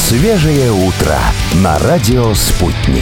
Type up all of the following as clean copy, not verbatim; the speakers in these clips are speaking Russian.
Свежее утро на радио «Спутник».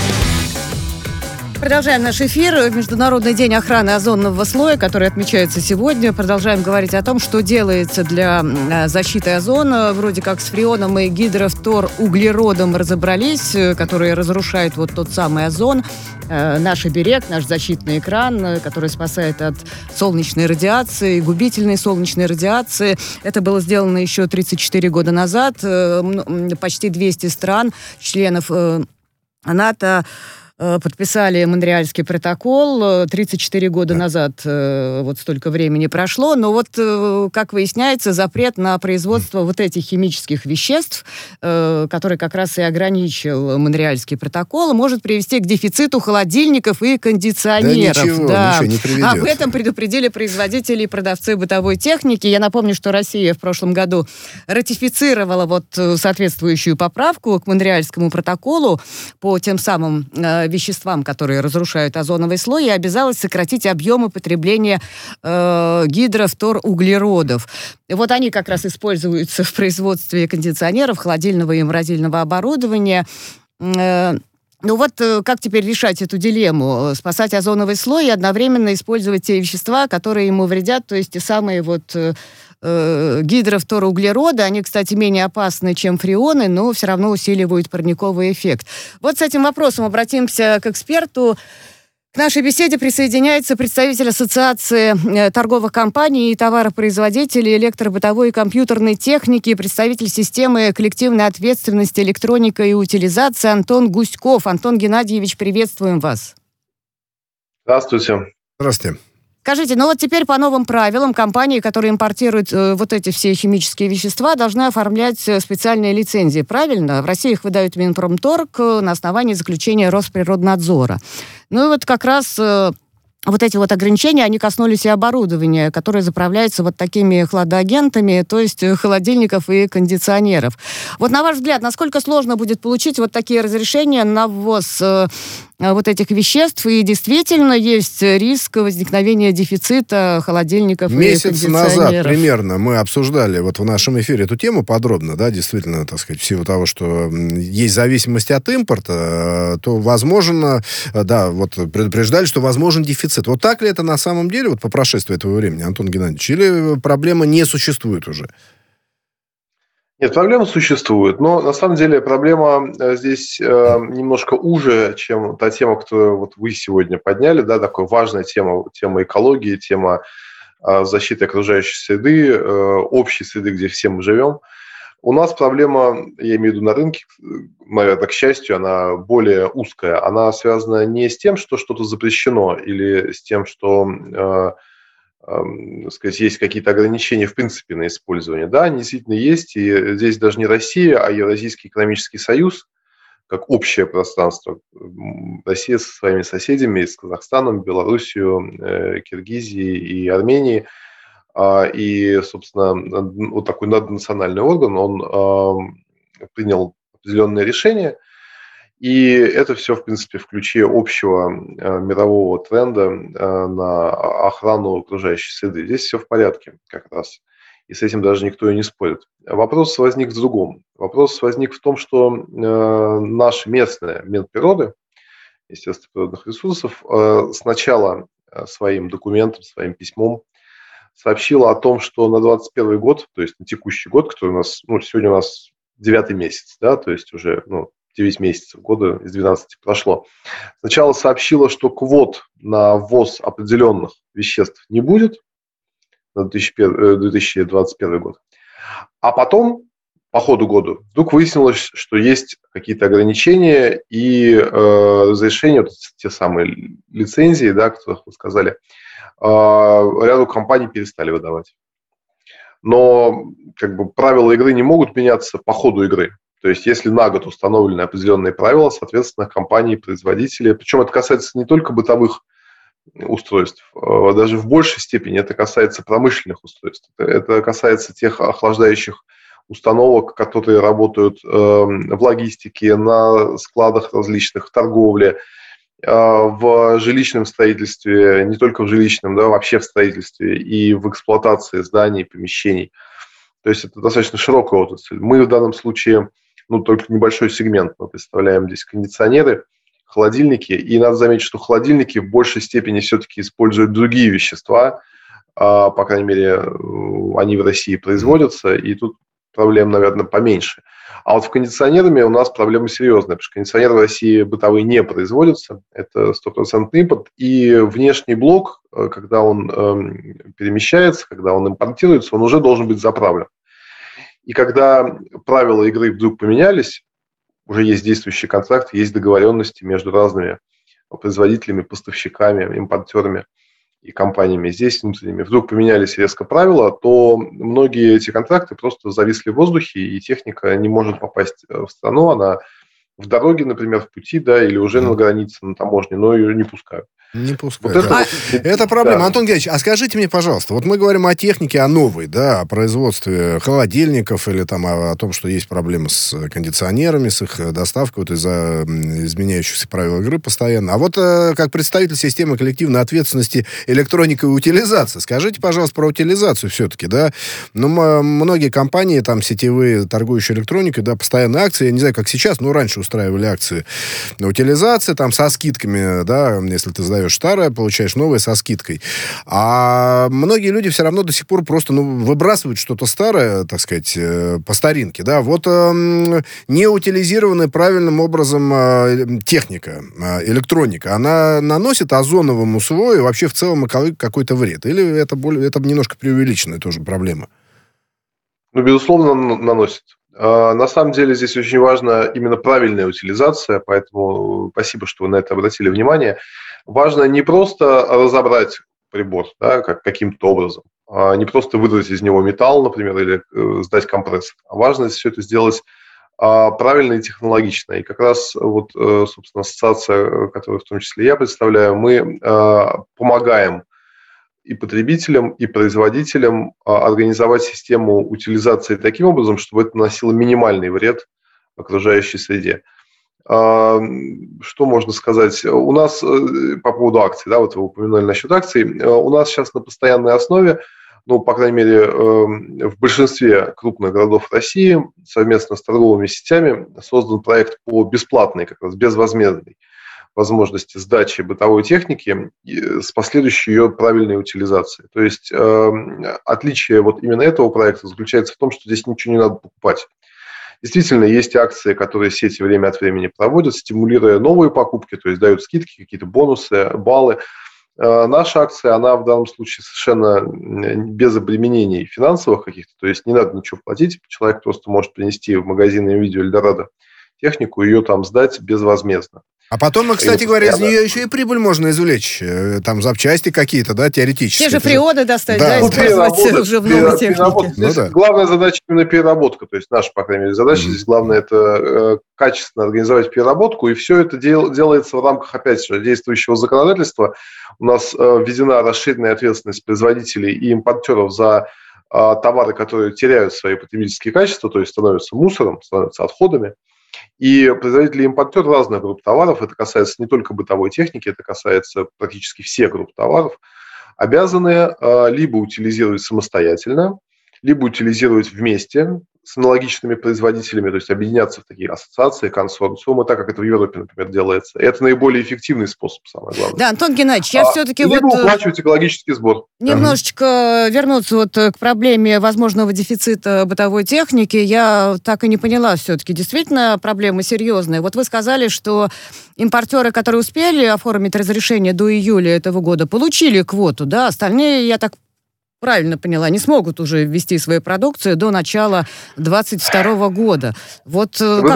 Продолжаем наш эфир. Международный день охраны озонового слоя, который отмечается сегодня. Продолжаем говорить о том, что делается для защиты озона. Вроде как с фреоном и гидрофторуглеродом разобрались, которые разрушают вот тот самый озон. Наш оберег, наш защитный экран, который спасает от солнечной радиации, губительной солнечной радиации. Это было сделано еще 34 года назад. Почти 200 стран, членов НАТО, подписали Монреальский протокол 34 года назад, вот столько времени прошло, но вот, как выясняется, запрет на производство вот этих химических веществ, который как раз и ограничил Монреальский протокол, может привести к дефициту холодильников и кондиционеров. Ничего не приведет. Об этом предупредили производители и продавцы бытовой техники. Я напомню, что Россия в прошлом году ратифицировала вот соответствующую поправку к Монреальскому протоколу по тем самым веществам, которые разрушают озоновый слой, и обязалась сократить объемы потребления гидрофторуглеродов. Вот они как раз используются в производстве кондиционеров, холодильного и морозильного оборудования. Ну вот как теперь решать эту дилемму? Спасать озоновый слой и одновременно использовать те вещества, которые ему вредят, то есть те самые вот гидрофторуглероды, они, кстати, менее опасны, чем фреоны, но все равно усиливают парниковый эффект. Вот с этим вопросом обратимся к эксперту. К нашей беседе присоединяется представитель Ассоциации торговых компаний и товаропроизводителей электробытовой и компьютерной техники, представитель системы коллективной ответственности, электроника и утилизации Антон Гуськов. Антон Геннадьевич, приветствуем вас. Здравствуйте. Здравствуйте. Скажите, ну вот теперь по новым правилам компании, которые импортируют вот эти все химические вещества, должны оформлять специальные лицензии, правильно? В России их выдают Минпромторг на основании заключения Росприроднадзора. Ну и вот как раз вот эти вот ограничения, они коснулись и оборудования, которое заправляется вот такими хладагентами, то есть холодильников и кондиционеров. Вот на ваш взгляд, насколько сложно будет получить вот такие разрешения на ввоз вот этих веществ, и действительно есть риск возникновения дефицита холодильников и кондиционеров? Месяц назад примерно мы обсуждали вот в нашем эфире эту тему подробно, да, действительно, так сказать, в силу того, что есть зависимость от импорта, то возможно, да, вот предупреждали, что возможен дефицит. Вот так ли это на самом деле, вот по прошествии этого времени, Антон Геннадьевич, или проблема не существует уже? Нет, проблема существует, но на самом деле проблема здесь немножко уже, чем та тема, которую вот вы сегодня подняли, да, такая важная тема экологии, тема защиты окружающей среды, общей среды, где все мы живем. У нас проблема, я имею в виду на рынке, наверное, к счастью, она более узкая. Она связана не с тем, что что-то запрещено, или с тем, что сказать, есть какие-то ограничения в принципе на использование. Да, они действительно есть, и здесь даже не Россия, а Евразийский экономический союз, как общее пространство. Россия со своими соседями, с Казахстаном, Белоруссией, Киргизией и Арменией. И, собственно, вот такой наднациональный орган, он принял определенные решения. И это все, в принципе, в ключе общего мирового тренда на охрану окружающей среды. Здесь все в порядке как раз. И с этим даже никто и не спорит. Вопрос возник в другом. Вопрос возник в том, что наша местная Минприроды, Министерство природных ресурсов, сначала своим документом, своим письмом сообщила о том, что на 2021 год, то есть на текущий год, который у нас, сегодня у нас 9-й месяц, да, то есть уже, 9 месяцев года из 12 прошло. Сначала сообщила, что квот на ввоз определенных веществ не будет на 2021 год. А потом, по ходу года, вдруг выяснилось, что есть какие-то ограничения и разрешения, вот те самые лицензии, да, о которых вы сказали, ряду компаний перестали выдавать. Но правила игры не могут меняться по ходу игры. То есть, если на год установлены определенные правила, соответственно, компании, производители, причем это касается не только бытовых устройств, даже в большей степени это касается промышленных устройств. Это касается тех охлаждающих установок, которые работают в логистике, на складах различных, в торговле, в жилищном строительстве, не только в жилищном, да, вообще в строительстве и в эксплуатации зданий, помещений. То есть это достаточно широкая отрасль. Мы в данном случае только небольшой сегмент. Мы представляем здесь кондиционеры, холодильники. И надо заметить, что холодильники в большей степени все-таки используют другие вещества. По крайней мере, они в России производятся, и тут проблем, наверное, поменьше. А вот в кондиционерами у нас проблема серьезная, потому что кондиционеры в России бытовые не производятся. Это 100% импорт. И внешний блок, когда он перемещается, когда он импортируется, он уже должен быть заправлен. И когда правила игры вдруг поменялись, уже есть действующий контракт, есть договоренности между разными производителями, поставщиками, импортерами и компаниями здесь внутренними, вдруг поменялись резко правила, то многие эти контракты просто зависли в воздухе, и техника не может попасть в страну, она в дороге, например, в пути, да, или уже на границе, на таможне, но ее не пускают. Не пускают. Вот это проблема. Да. Антон Геннадьевич, а скажите мне, пожалуйста, вот мы говорим о технике, о новой, да, о производстве холодильников или там о том, что есть проблемы с кондиционерами, с их доставкой вот из-за изменяющихся правил игры постоянно. А вот как представитель системы коллективной ответственности электроника и утилизации, скажите, пожалуйста, про утилизацию все-таки, да. Ну, многие компании, там, сетевые, торгующие электроникой, да, постоянные акции, я не знаю, как сейчас, но раньше устраивали акции на утилизацию, там, со скидками, да, если ты сдаешь старое, получаешь новое со скидкой. А многие люди все равно до сих пор просто выбрасывают что-то старое, так сказать, по старинке. Да? Вот неутилизированная правильным образом техника, электроника, она наносит озоновому слою вообще в целом какой-то вред? Или это немножко преувеличенная тоже проблема? Ну, безусловно, наносит. На самом деле здесь очень важна именно правильная утилизация, поэтому спасибо, что вы на это обратили внимание. Важно не просто разобрать прибор, да, каким-то образом, не просто выдрать из него металл, например, или сдать компрессор. А важно все это сделать правильно и технологично. И как раз вот, собственно, ассоциация, которую в том числе я представляю, мы помогаем и потребителям, и производителям организовать систему утилизации таким образом, чтобы это наносило минимальный вред окружающей среде. Что можно сказать? У нас по поводу акций, да, вот вы упомянули насчет акций, у нас сейчас на постоянной основе, ну, по крайней мере, в большинстве крупных городов России совместно с торговыми сетями создан проект по бесплатной, как раз безвозмездной возможности сдачи бытовой техники с последующей ее правильной утилизацией. То есть отличие вот именно этого проекта заключается в том, что здесь ничего не надо покупать. Действительно, есть акции, которые сети время от времени проводят, стимулируя новые покупки, то есть дают скидки, какие-то бонусы, баллы. Наша акция, она в данном случае совершенно без обременений финансовых каких-то, то есть не надо ничего платить, человек просто может принести в магазин Видео Эльдорадо технику, ее там сдать безвозмездно. А потом, кстати говоря, из нее еще и прибыль можно извлечь. Там запчасти какие-то, да, теоретически. Те же фреоны достать, да, использовать уже в новой технике. Здесь главная задача именно переработка. То есть наша, по крайней мере, задача здесь главное это качественно организовать переработку. И все это делается в рамках, опять же, действующего законодательства. У нас введена расширенная ответственность производителей и импортеров за товары, которые теряют свои потребительские качества, то есть становятся мусором, становятся отходами. И производители и импортеры разных групп товаров, это касается не только бытовой техники, это касается практически всех групп товаров, обязаны либо утилизировать самостоятельно, либо утилизировать вместе с аналогичными производителями, то есть объединяться в такие ассоциации, консорциумы, так как это в Европе, например, делается. И это наиболее эффективный способ, самое главное. Да, Антон Геннадьевич, я все-таки либо уплачивать экологический сбор. Немножечко вернуться вот к проблеме возможного дефицита бытовой техники. Я так и не поняла все-таки. Действительно, проблема серьезная. Вот вы сказали, что импортеры, которые успели оформить разрешение до июля этого года, получили квоту, да? Остальные, я так правильно поняла, не смогут уже ввести свою продукцию до начала 2022 года. Вот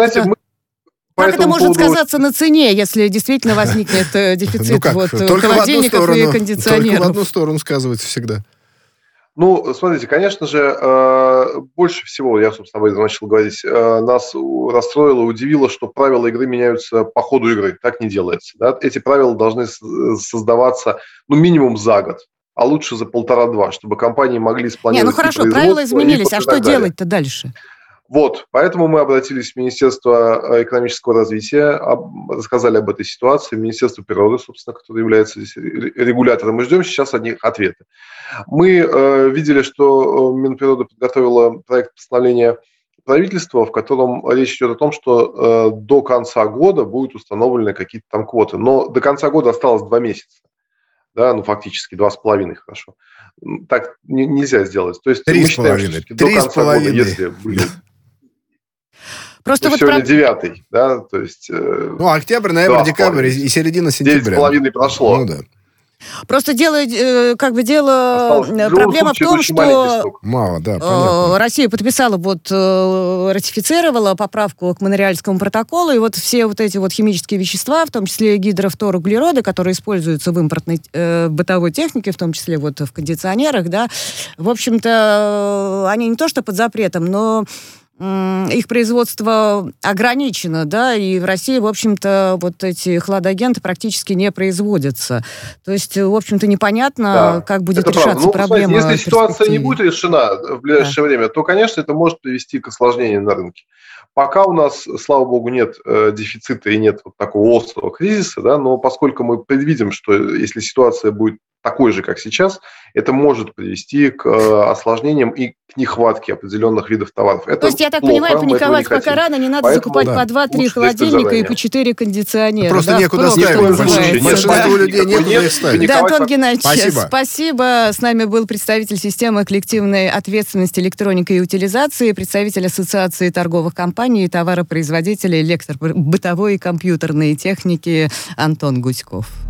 как это может сказаться на цене, если действительно возникнет дефицит холодильников и кондиционеров? Только в одну сторону сказывается всегда. Ну, смотрите, конечно же, больше всего, я, собственно, об этом начал говорить, нас расстроило, удивило, что правила игры меняются по ходу игры. Так не делается. Да? Эти правила должны создаваться, ну, минимум за год, а лучше за 1,5-2, чтобы компании могли спланировать. Ну хорошо, правила изменились, а что делать-то дальше? Вот, поэтому мы обратились в Министерство экономического развития, рассказали об этой ситуации, Министерство природы, собственно, которое является здесь регулятором, и ждем сейчас от них ответы. Мы видели, что Минприрода подготовила проект постановления правительство, в котором речь идет о том, что до конца года будут установлены какие-то там квоты. Но до конца года осталось 2 месяца. Да, ну, фактически 2,5, хорошо. Так нельзя сделать. То есть мы считаем, что до конца года, если будет... Просто вот сегодня 9-й, да, то есть... Ну, октябрь, ноябрь, декабрь и середина сентября. 9,5 прошло. Ну, да. Просто дело, проблема в том, что мало, да, понятно. Россия подписала, ратифицировала поправку к Монреальскому протоколу, и вот все вот эти вот химические вещества, в том числе гидрофторуглероды, которые используются в импортной бытовой технике, в том числе вот в кондиционерах, да, в общем-то, они не то что под запретом, но их производство ограничено, да, и в России, в общем-то, вот эти хладагенты практически не производятся. То есть, в общем-то, непонятно, как будет решаться проблема. Если ситуация не будет решена в ближайшее время, то, конечно, это может привести к осложнениям на рынке. Пока у нас, слава богу, нет дефицита и нет вот такого острого кризиса, да, но поскольку мы предвидим, что если ситуация будет такой же, как сейчас, это может привести к осложнениям и к нехватке определенных видов товаров. Это то есть, я так понимаю, паниковать пока рано, не надо закупать по 2-3 холодильника и по 4 кондиционера. Просто некуда ставить. Большинство людей некуда ставить. Да, Антон Геннадьевич, спасибо. С нами был представитель системы коллективной ответственности электроники и утилизации, представитель Ассоциации торговых компаний и товаропроизводителей электробытовой и компьютерной техники Антон Гуськов.